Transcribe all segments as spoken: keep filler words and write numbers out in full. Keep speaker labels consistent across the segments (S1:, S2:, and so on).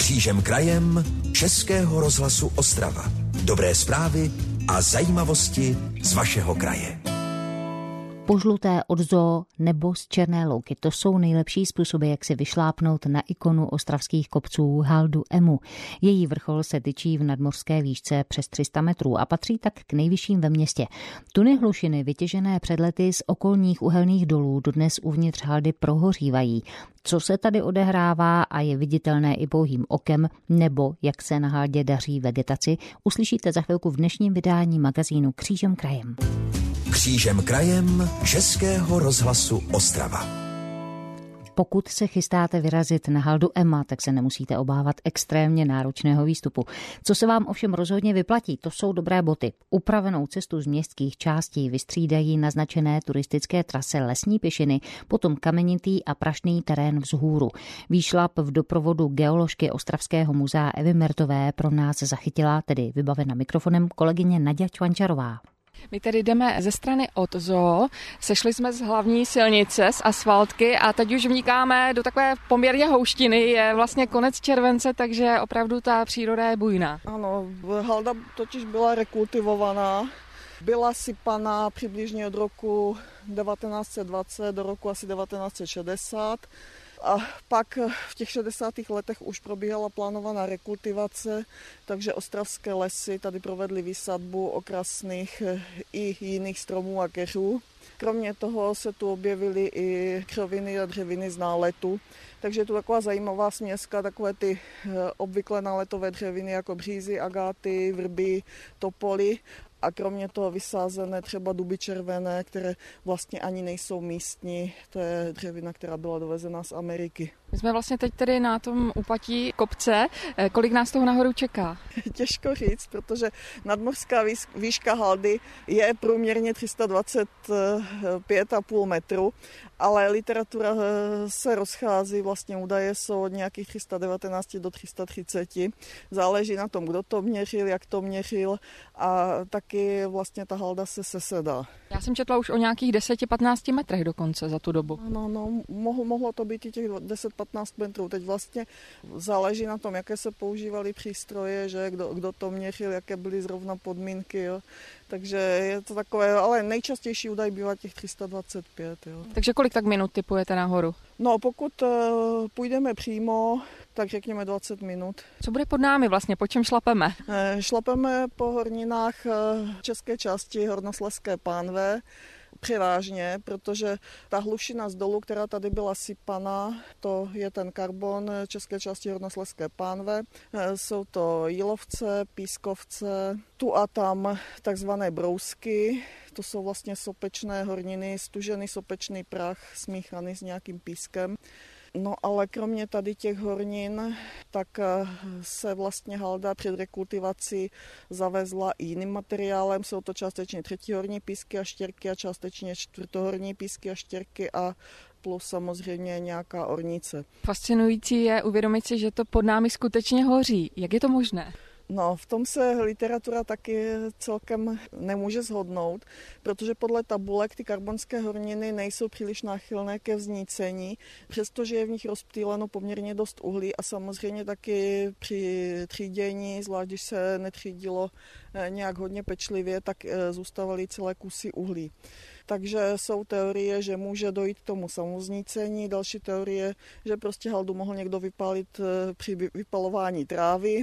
S1: Křížem krajem Českého rozhlasu Ostrava. Dobré zprávy a zajímavosti z vašeho kraje.
S2: Požluté od zoo nebo z Černé louky. To jsou nejlepší způsoby, jak si vyšlápnout na ikonu ostravských kopců Haldu Emu. Její vrchol se tyčí v nadmořské výšce přes tři sta metrů a patří tak k nejvyšším ve městě. Tuny hlušiny vytěžené před lety z okolních uhelných dolů dodnes uvnitř haldy prohořívají. Co se tady odehrává a je viditelné i pouhým okem, nebo jak se na haldě daří vegetaci, uslyšíte za chvilku v dnešním vydání magazínu Křížem krajem.
S1: Křížem krajem Českého rozhlasu Ostrava.
S2: Pokud se chystáte vyrazit na haldu Ema, tak se nemusíte obávat extrémně náročného výstupu. Co se vám ovšem rozhodně vyplatí, to jsou dobré boty. Upravenou cestu z městských částí vystřídají naznačené turistické trase lesní pěšiny, potom kamenitý a prašný terén vzhůru. Výšlap v doprovodu geoložky Ostravského muzea Evy Mertové pro nás zachytila, tedy vybavena mikrofonem, kolegyně Naďa Čvančarová.
S3: My tedy jdeme ze strany od zoo, sešli jsme z hlavní silnice, z asfaltky a teď už vnikáme do takové poměrně houštiny, je vlastně konec července, takže opravdu ta příroda je bujná.
S4: Ano, halda totiž byla rekultivovaná, byla sypaná přibližně od roku devatenáct set dvacet do roku asi devatenáct set šedesát. A pak v těch šedesátých letech už probíhala plánovaná rekultivace, takže ostravské lesy tady provedly výsadbu okrasných i jiných stromů a keřů. Kromě toho se tu objevily i křoviny a dřeviny z náletu, takže je tu taková zajímavá směska, takové ty obvyklé náletové dřeviny jako břízy, agáty, vrby, topoly. A kromě toho vysázené třeba duby červené, které vlastně ani nejsou místní. To je dřevina, která byla dovezena z Ameriky.
S3: My jsme vlastně teď tedy na tom úpatí kopce. Kolik nás toho nahoru čeká?
S4: Těžko říct, protože nadmořská výška haldy je průměrně tři sta dvacet pět celá pět metru, ale literatura se rozchází, vlastně údaje jsou od nějakých tři sta devatenáct do tři sta třicet. Záleží na tom, kdo to měřil, jak to měřil a taky vlastně ta halda se sesedá.
S3: Já jsem četla už o nějakých deset až patnáct metrech dokonce za tu dobu.
S4: No, no, mohlo, mohlo to být i těch deset až patnáct metrů. Teď vlastně záleží na tom, jaké se používaly přístroje, že kdo, kdo to měřil, jaké byly zrovna podmínky. Jo. Takže je to takové, ale nejčastější údaj bývá těch tři sta dvacet pět. Jo.
S3: Takže kolik tak minut typujete nahoru?
S4: No, pokud uh, půjdeme přímo, tak řekněme dvacet minut.
S3: Co bude pod námi vlastně, po čem šlapeme?
S4: E, šlapeme po horninách české části Hornoslezské pánve, převážně, protože ta hlušina z dolu, která tady byla sypaná, to je ten karbon české části Hornoslezské pánve. Jsou to jílovce, pískovce, tu a tam takzvané brousky, to jsou vlastně sopečné horniny, stužený sopečný prach smíchaný s nějakým pískem. No ale kromě tady těch hornin, tak se vlastně halda před rekultivací zavezla i jiným materiálem. Jsou to částečně třetihorní písky a štěrky a částečně čtvrtohorní písky a štěrky a plus samozřejmě nějaká ornice.
S3: Fascinující je uvědomit si, že to pod námi skutečně hoří. Jak je to možné?
S4: No, v tom se literatura taky celkem nemůže shodnout, protože podle tabulek ty karbonské horniny nejsou příliš náchylné ke vznícení, přestože je v nich rozptýleno poměrně dost uhlí a samozřejmě taky při třídění, zvlášť když se netřídilo nějak hodně pečlivě, tak zůstávaly celé kusy uhlí. Takže jsou teorie, že může dojít k tomu samoznícení, další teorie, že prostě haldu mohl někdo vypálit při vypalování trávy,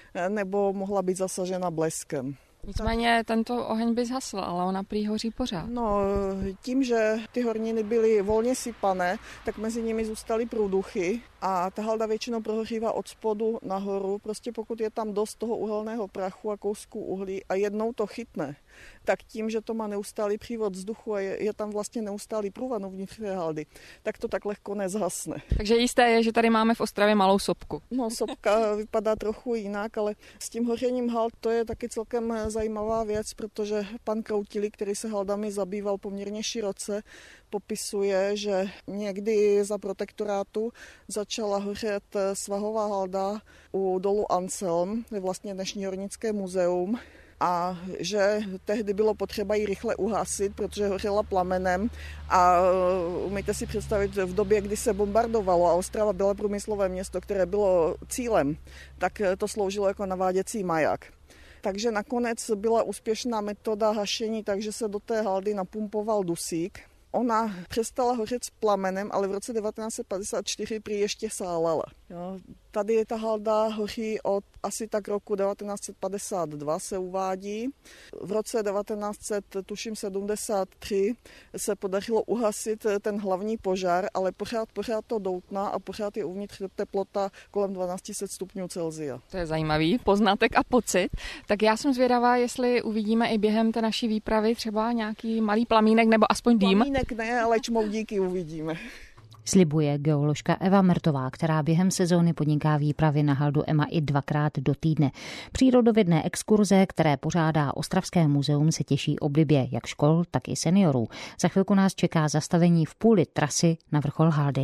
S4: nebo mohla být zasažena bleskem.
S3: Nicméně tento oheň by zhasl, ale ona prý hoří pořád.
S4: No, tím, že ty horniny byly volně sypané, tak mezi nimi zůstaly průduchy a ta halda většinou prohořívá od spodu nahoru. Prostě pokud je tam dost toho uhelného prachu a kousků uhlí a jednou to chytne, tak tím, že to má neustálý přívod vzduchu a je, je tam vlastně neustálý průvan uvnitř té haldy, tak to tak lehko nezhasne.
S3: Takže jisté je, že tady máme v Ostravě malou sopku.
S4: No, sopka vypadá trochu jinak, ale s tím hořením hald to je taky celkem zajímavá věc, protože pan Kroutili, který se haldami zabýval poměrně široce, popisuje, že někdy za protektorátu začala hořet svahová halda u dolu Anselm, je vlastně dnešní hornické muzeum. a že tehdy bylo potřeba ji rychle uhasit, protože hořela plamenem a umíte si představit, v době, kdy se bombardovalo a Ostrava byla průmyslové město, které bylo cílem, tak to sloužilo jako naváděcí maják. Takže nakonec byla úspěšná metoda hašení, takže se do té haldy napumpoval dusík. Ona přestala hořet s plamenem, ale v roce devatenáct set padesát čtyři prý ještě sálela. Jo. Tady je ta halda hoří od asi tak roku devatenáct set padesát dva se uvádí. V roce devatenáct set sedmdesát tři se podařilo uhasit ten hlavní požár, ale pořád, pořád to doutná a pořád je uvnitř teplota kolem dvanáct set stupňů Celsia.
S3: To je zajímavý poznatek a pocit. Tak já jsem zvědavá, jestli uvidíme i během té naší výpravy třeba nějaký malý plamínek nebo aspoň dým.
S4: Plamínek ne, ale čmoudíky uvidíme.
S2: Slibuje geoložka Eva Mertová, která během sezóny podniká výpravy na haldu Ema i dvakrát do týdne. Přírodovědné exkurze, které pořádá Ostravské muzeum, se těší oblibě jak škol, tak i seniorů. Za chvilku nás čeká zastavení v půli trasy na vrchol haldy.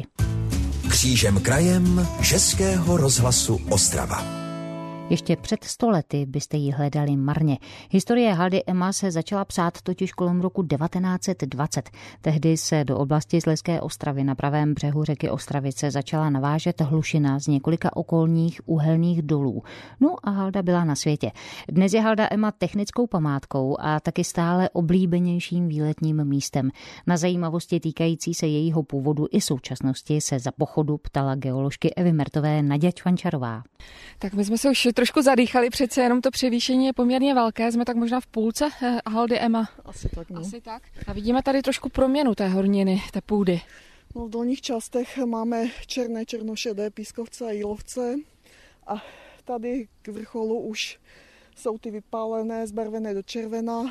S1: Křížem krajem Českého rozhlasu Ostrava.
S2: Ještě před sto lety byste ji hledali marně. Historie haldy Ema se začala psát totiž kolem roku devatenáct set dvacet. Tehdy se do oblasti Slezské Ostravy na pravém břehu řeky Ostravice začala navážet hlušina z několika okolních uhelných dolů. No a halda byla na světě. Dnes je halda Ema technickou památkou a taky stále oblíbenějším výletním místem. Na zajímavosti týkající se jejího původu i současnosti se za pochodu ptala geoložky Evy Mertové Naďa Čvančarová.
S3: Tak my jsme se už trošku zadýchali, přece jenom to převýšení je poměrně velké, jsme tak možná v půlce haldy Ema.
S4: Asi tak, no.
S3: Asi tak. A vidíme tady trošku proměnu té horniny, té půdy.
S4: No, v dolních částech máme černé, černošedé pískovce a jílovce a tady k vrcholu už jsou ty vypálené, zbarvené do červena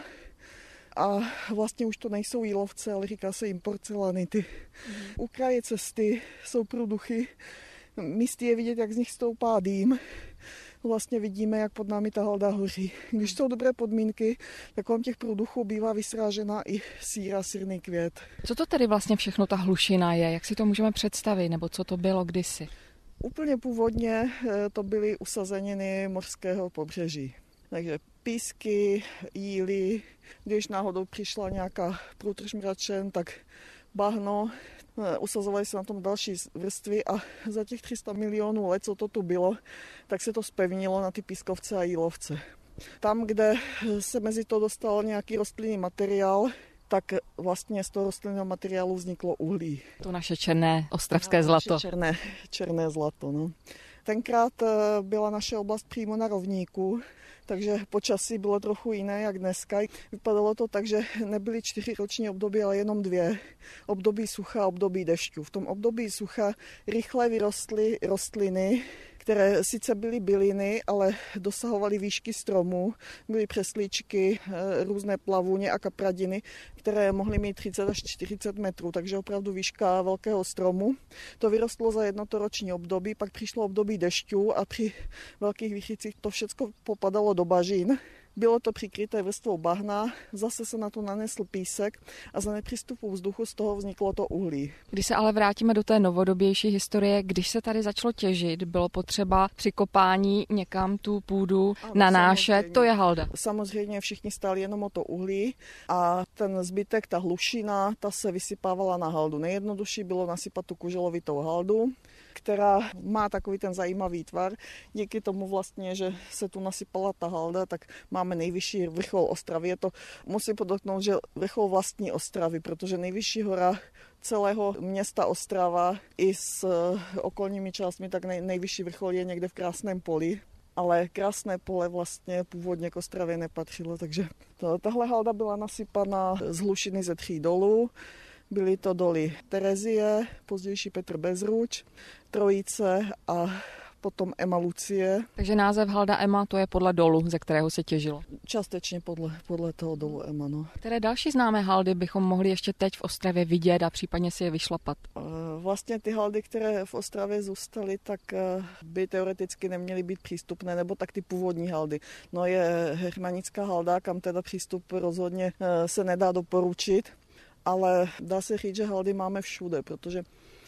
S4: a vlastně už to nejsou jílovce, ale říká se jim porcelanity. Mm. U kraje cesty jsou průduchy, místy je vidět, jak z nich stoupá dým. Vlastně vidíme, jak pod námi ta halda hoří. Když jsou dobré podmínky, tak kolem těch průduchů bývá vysrážena i síra, sirný květ.
S3: Co to tedy vlastně všechno ta hlušina je? Jak si to můžeme představit? Nebo co to bylo kdysi?
S4: Úplně původně to byly usazeniny mořského pobřeží. Takže písky, jíly, když náhodou přišla nějaká průtrž mračen, tak bahno, usazovaly se na tom další vrstvy a za těch tři sta milionů let, co to tu bylo, tak se to zpevnilo na ty pískovce a jílovce. Tam, kde se mezi to dostal nějaký rostlinný materiál, tak vlastně z toho rostlinného materiálu vzniklo uhlí.
S3: To naše černé ostravské no, zlato.
S4: Naše černé, černé zlato, no. Tenkrát byla naše oblast přímo na rovníku, takže počasí bylo trochu jiné jak dneska. Vypadalo to tak, že nebyly čtyři roční období, ale jenom dvě. Období sucha a období dešťů. V tom období sucha rychle vyrostly rostliny, které sice byly byliny, ale dosahovaly výšky stromů. Byly přeslíčky, různé plavuně a kapradiny, které mohly mít třicet až čtyřicet metrů, takže opravdu výška velkého stromu. To vyrostlo za jednotoroční období, pak přišlo období dešťů a při velkých výchycích to všechno popadalo do bažin. Bylo to přikryté vrstvou bahna, zase se na to nanesl písek a za nepřístupu vzduchu z toho vzniklo to uhlí.
S3: Když se ale vrátíme do té novodobější historie, když se tady začalo těžit, bylo potřeba při kopání někam tu půdu ano, nanášet, to je halda.
S4: Samozřejmě všichni stáli jenom o to uhlí a ten zbytek, ta hlušina, ta se vysypávala na haldu. Nejjednodušší bylo nasypat tu kuželovitou haldu, která má takový ten zajímavý tvar. Díky tomu vlastně, že se tu nasypala ta halda, tak máme nejvyšší vrchol Ostravy. Je to, musím podotknout, že vrchol vlastní Ostravy, protože nejvyšší hora celého města Ostrava i s okolními částmi, tak nej, nejvyšší vrchol je někde v Krásném Poli. Ale Krásné Pole vlastně původně k Ostravě nepatřilo, takže to, tahle halda byla nasypaná z hlušiny ze tří dolů. Byly to doly Terezie, pozdější Petr Bezruč, Trojice a potom Ema Lucie.
S3: Takže název halda Ema, to je podle dolu, ze kterého se těžilo?
S4: Částečně podle, podle toho dolu Ema, no.
S3: Které další známé haldy bychom mohli ještě teď v Ostravě vidět a případně si je vyšlapat?
S4: Vlastně ty haldy, které v Ostravě zůstaly, tak by teoreticky neměly být přístupné, nebo tak ty původní haldy. No je Hermanická halda, kam teda přístup rozhodně se nedá doporučit. Ale dá se říct, že haldy máme všude, protože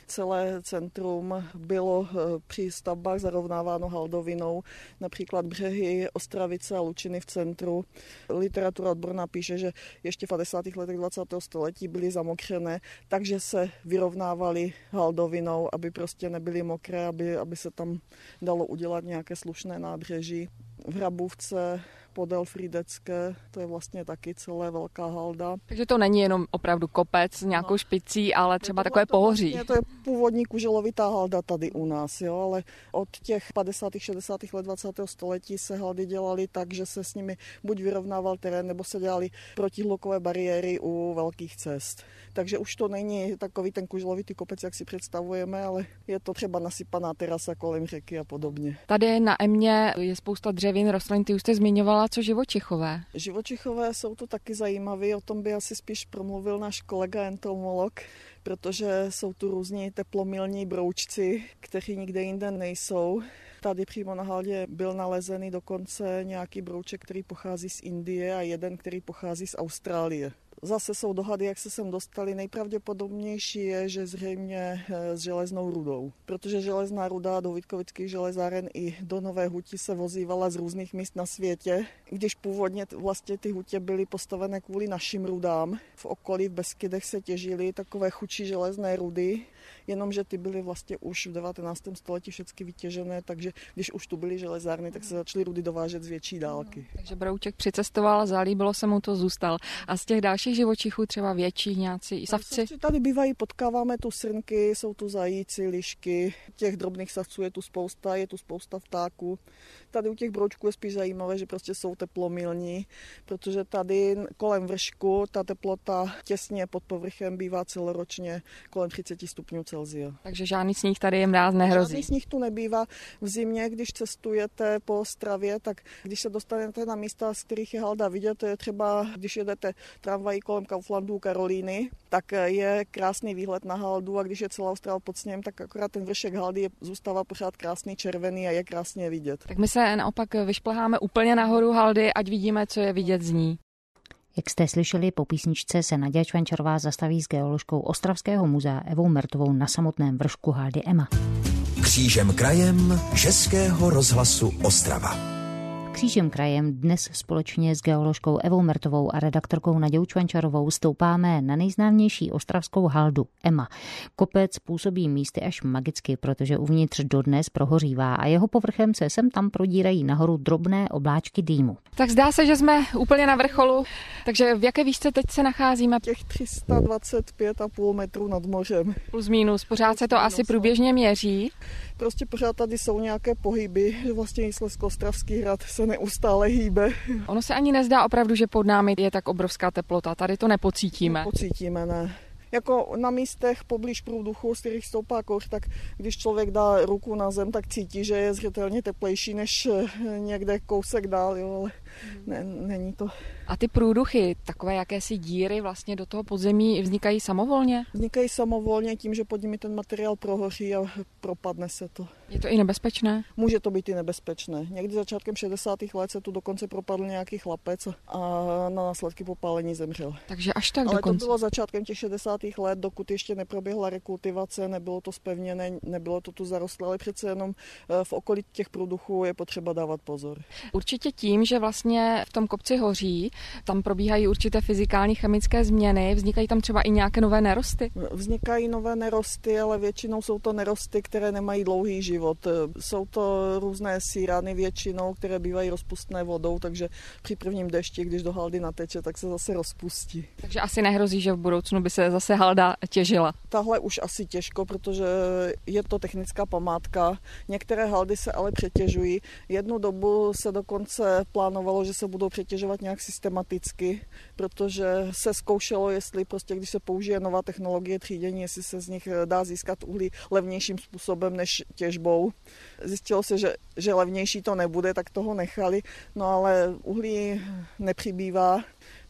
S4: Celé centrum bylo při stavbách zarovnáváno haldovinou, například břehy Ostravice a Lučiny v centru. Literatura odborná píše, že ještě v padesátých letech dvacátého století byly zamokřené, takže se vyrovnávaly haldovinou, aby prostě nebyly mokré, aby, aby se tam dalo udělat nějaké slušné nábřeží. V Hrabůvce podél Frýdecké, to je vlastně taky celé velká halda.
S3: Takže to není jenom opravdu kopec s nějakou no. špicí, ale třeba takové
S4: to
S3: pohoří.
S4: Vlastně, to je původní kuželovitá halda tady u nás, jo, ale od těch padesátých šedesátých let dvacátého století se haldy dělaly tak, že se s nimi buď vyrovnával terén, nebo se dělaly protihlukové bariéry u velkých cest. Takže už to není takový ten kuželovitý kopec, jak si představujeme, ale je to třeba nasypaná terasa kolem řeky a podobně.
S3: Tady na Emě je spousta dřevin, rostlin, ty už jste zmiňovala, co živočichové?
S4: Živočichové jsou tu taky zajímaví, o tom by asi spíš promluvil náš kolega entomolog, protože jsou tu různí teplomilní broučci, kteří nikde jinde nejsou. Tady přímo na haldě byl nalezený dokonce nějaký brouček, který pochází z Indie a jeden, který pochází z Austrálie. Zase jsou dohady, jak se sem dostali. Nejpravděpodobnější je, že zřejmě s železnou rudou, protože železná ruda do Vítkovických železáren i do Nové Huti se vozívala z různých míst na světě, když původně vlastně ty hutě byly postavené kvůli našim rudám. V okolí v Beskydech se těžily takové chudší železné rudy, jenomže ty byly vlastně už v devatenáctém století všechny vytěžené, takže když už tu byly železárny, tak se začaly rudy dovážet z větší dálky.
S3: Takže brouček přicestoval, zalíbilo se mu to, zůstal. A z těch dalších živočichů třeba větší nějací savci?
S4: Tady bývají, potkáváme tu srnky, jsou tu zajíci, lišky, těch drobných savců je tu spousta, je tu spousta vtáků. Tady u těch broučků je spíš zajímavé, že prostě jsou teplomilní, protože tady kolem vršku ta teplota těsně pod povrchem bývá celoročně kolem třicet stupňů Celsia.
S3: Takže žádný sníh tady jim ráz nehrozí.
S4: Žádný sníh tu nebývá. V zimě, když cestujete po Ostravě, tak když se dostanete na místa, z kterých je halda vidět, to je třeba, když jedete tramvají kolem Kauflandu Karolíny, tak je krásný výhled na haldu a když je celá Ostrava pod sněhem, tak akorát ten vršek haldy je, zůstává pořád krásný červený a je krásně vidět.
S3: Tak my se naopak vyšplháme úplně nahoru haldy, ať vidíme, co je vidět z ní.
S2: Jak jste slyšeli, po písničce se Naděja Čvančarová zastaví s geoložkou Ostravského muzea Evou Mertovou na samotném vršku haldy Ema.
S1: Křížem krajem Českého rozhlasu Ostrava.
S2: Křížem krajem dnes společně s geoložkou Evou Mertovou a redaktorkou Nadějou Čvančarovou stoupáme na nejznámější ostravskou haldu Ema. Kopec působí místy až magicky, protože uvnitř dodnes prohořívá a jeho povrchem se sem tam prodírají nahoru drobné obláčky dýmu.
S3: Tak zdá se, že jsme úplně na vrcholu, takže v jaké výšce teď se nacházíme?
S4: Těch tři sta dvacet pět a půl metru nad mořem.
S3: Plus minus, pořád se to asi průběžně měří.
S4: Prostě pořád tady jsou nějaké pohyby, že vlastně Slezsko-Ostravský hrad se neustále hýbe.
S3: Ono se ani nezdá opravdu, že pod námi je tak obrovská teplota, tady to nepocítíme.
S4: Nepocítíme, ne. Jako na místech poblíž průduchu, z kterých stoupá kouř, tak když člověk dá ruku na zem, tak cítí, že je zřetelně teplejší než někde kousek dál, jo, ale ne, není to.
S3: A ty průduchy, takové jakési díry vlastně do toho podzemí vznikají samovolně?
S4: Vznikají samovolně tím, že pod nimi ten materiál prohoří a propadne se to.
S3: Je to i nebezpečné?
S4: Může to být i nebezpečné. Někdy začátkem šedesátých let se tu dokonce propadl nějaký chlapec a na následky popálení zemřel.
S3: Takže až tak
S4: Ale
S3: dokonce.
S4: to bylo začátkem těch šedesátých let, dokud ještě neproběhla rekultivace, nebylo to zpevněné, nebylo to tu zarostlé, ale přece jenom v okolí těch průduchů je potřeba dávat pozor.
S3: Určitě tím, že vlastně v tom kopci hoří, tam probíhají určité fyzikální chemické změny, vznikají tam třeba i nějaké nové nerosty?
S4: Vznikají nové nerosty, ale většinou jsou to nerosty, které nemají dlouhý život. Jsou to různé sírany většinou, které bývají rozpustné vodou, takže při prvním dešti, když do haldy nateče, tak se zase rozpustí.
S3: Takže asi nehrozí, že v budoucnu by se zase halda těžila?
S4: Tahle už asi těžko, protože je to technická památka. Některé haldy se ale přetěžují. Jednu dobu se dokonce plánovalo, že se budou přetěžovat nějak systematicky, protože se zkoušelo, jestli prostě, když se použije nová technologie třídění, jestli se z nich dá získat uhlí levnějším způsobem než těžbou. Zjistilo se, že, že levnější to nebude, tak toho nechali, no ale uhlí nepřibývá,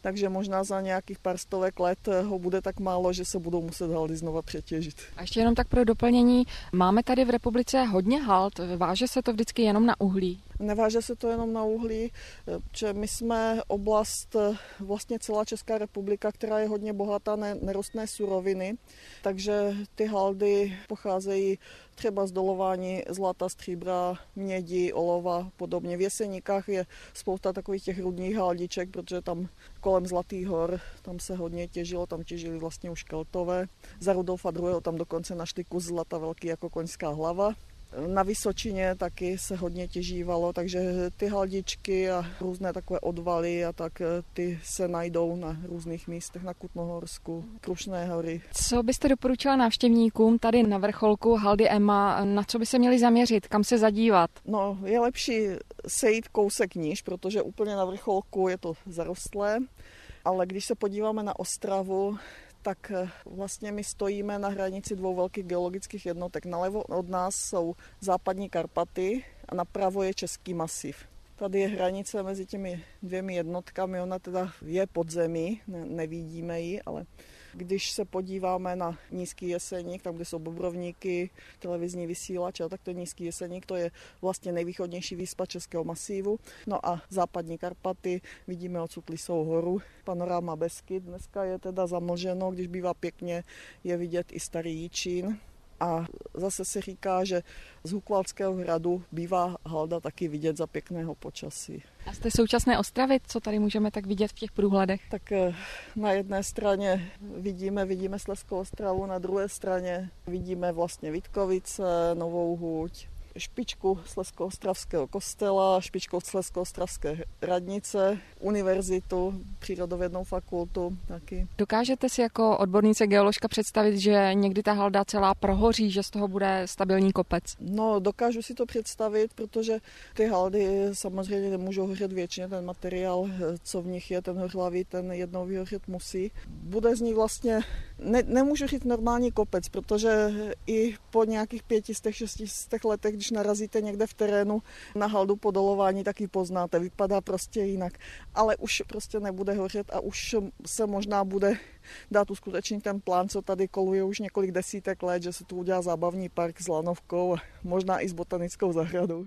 S4: takže možná za nějakých pár stovek let ho bude tak málo, že se budou muset haldy znova přetěžit.
S3: A ještě jenom tak pro doplnění, máme tady v republice hodně hald, váže se to vždycky jenom na uhlí?
S4: Neváže se to jenom na uhlí, že my jsme oblast, vlastně celá Česká republika, která je hodně bohatá na nerostné suroviny, takže ty haldy pocházejí třeba z dolování zlata, stříbra, mědi, olova, podobně. V Jeseníkách je spousta takových těch rudních haldiček, protože tam kolem Zlatých hor, tam se hodně těžilo, tam těžili vlastně už Keltové. Za Rudolfa druhého. tam dokonce našli kus zlata velký jako koňská hlava. Na Vysočině taky se hodně těžívalo, takže ty haldičky a různé takové odvaly a tak ty se najdou na různých místech, na Kutnohorsku, Krušné hory.
S3: Co byste doporučila návštěvníkům tady na vrcholku haldy Ema, na co by se měli zaměřit, kam se zadívat?
S4: No, je lepší sejít kousek níž, protože úplně na vrcholku je to zarostlé, ale když se podíváme na Ostravu, tak vlastně my stojíme na hranici dvou velkých geologických jednotek. Nalevo od nás jsou západní Karpaty a napravo je Český masiv. Tady je hranice mezi těmi dvěmi jednotkami, ona teda je pod zemí, ne, nevidíme ji, ale když se podíváme na Nízký Jeseník, tam, kde jsou bobrovníky, televizní vysílač, tak to je Nízký Jeseník, to je vlastně nejvýchodnější výspa Českého masívu. No a západní Karpaty, vidíme odsud Lisou horu, panoráma Beskyd, dneska je teda zamlženo, když bývá pěkně, je vidět i Starý Jičín. A zase se říká, že z Hukvaldského hradu bývá halda taky vidět za pěkného počasí.
S3: A z té současné Ostravy, co tady můžeme tak vidět v těch průhledech?
S4: Tak na jedné straně vidíme, vidíme Slezskou Ostravu, na druhé straně vidíme vlastně Vítkovice, Novou Huť, špičku Slezsko-ostravského kostela, špičku Slezsko-ostravské radnice, univerzitu, přírodovědnou fakultu taky.
S3: Dokážete si jako odbornice geoložka představit, že někdy ta halda celá prohoří, že z toho bude stabilní kopec?
S4: No, dokážu si to představit, protože ty haldy samozřejmě nemůžou hořet věčně, ten materiál, co v nich je, ten hořlavý, ten jednou vyhořet musí. Bude z nich vlastně, ne, nemůžu říct normální kopec, protože i po nějakých pětistech, šestistech letech, když narazíte někde v terénu na haldu po dolování, tak ji poznáte, vypadá prostě jinak. Ale už prostě nebude hořet a už se možná bude dát uskutečnit ten plán, co tady koluje už několik desítek let, že se tu udělá zábavní park s lanovkou a možná i s botanickou zahradou.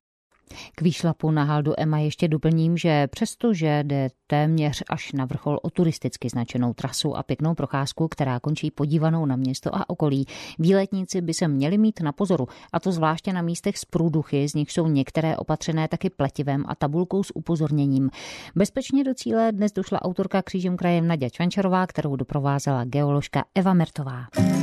S2: K výšlapu na haldu Ema ještě doplním, že přestože jde téměř až na vrchol o turisticky značenou trasu a pěknou procházku, která končí podívanou na město a okolí, výletníci by se měli mít na pozoru, a to zvláště na místech z průduchy, z nich jsou některé opatřené taky pletivem a tabulkou s upozorněním. Bezpečně do cíle dnes došla autorka Křížem krajem Naďa Čvančarová, kterou doprovázela geoložka Eva Mertová.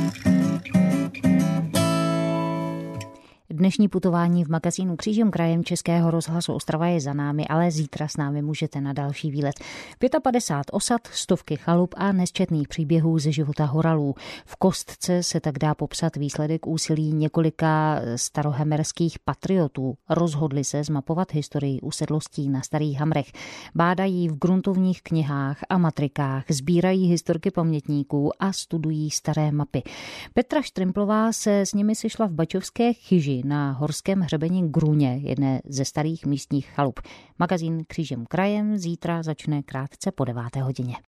S2: Dnešní putování v magazínu Křížem krajem Českého rozhlasu Ostrava je za námi, ale zítra s námi můžete na další výlet. padesát pět osad, stovky chalup a nesčetných příběhů ze života horalů. V kostce se tak dá popsat výsledek úsilí několika starohemerských patriotů. Rozhodli se zmapovat historii usedlostí na Starých Hamrech. Bádají v gruntovních knihách a matrikách, sbírají historky pamětníků a studují staré mapy. Petra Štrimplová se s nimi sešla v Bačovské chyži na horském hřebeni Grůně, jedné ze starých místních chalup. Magazín Křížem krajem zítra začne krátce po deváté hodině.